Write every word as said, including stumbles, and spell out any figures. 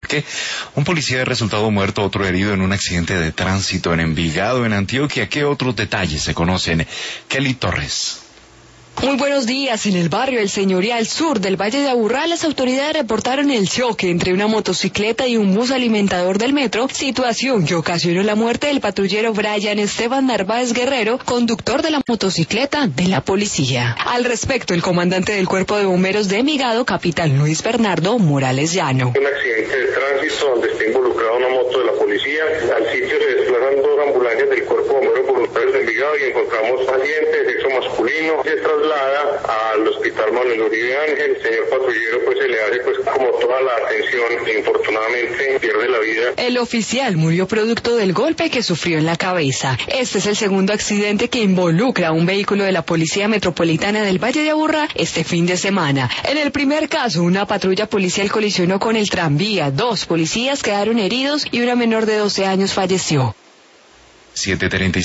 Que un policía ha resultado muerto, otro herido en un accidente de tránsito en Envigado, en Antioquia. ¿Qué otros detalles se conocen? Kelly Torres. Muy buenos días. En el barrio El Señorial Sur del Valle de Aburrá, las autoridades reportaron el choque entre una motocicleta y un bus alimentador del metro, situación que ocasionó la muerte del patrullero Brian Esteban Narváez Guerrero, conductor de la motocicleta de la policía. Al respecto, el comandante del Cuerpo de Bomberos de Envigado, capitán Luis Bernardo Morales Llano. Un accidente de tránsito donde está involucrada una moto de la policía. Al sitio se desplazan dos ambulancias del Cuerpo de Bomberos Voluntarios de Envigado y encontramos pacientes de sexo masculino. Se traslada al Hospital Manuel Uribe Ángel. El señor patrullero pues se le hace pues como toda la atención e infortunadamente pierde la vida. El oficial murió producto del golpe que sufrió en la cabeza. Este es el segundo accidente que involucra a un vehículo de la Policía Metropolitana del Valle de Aburrá este fin de semana. En el primer caso, una patrulla policial colisionó con el tranvía, dos policías quedaron heridos y una menor de doce años falleció. siete treinta y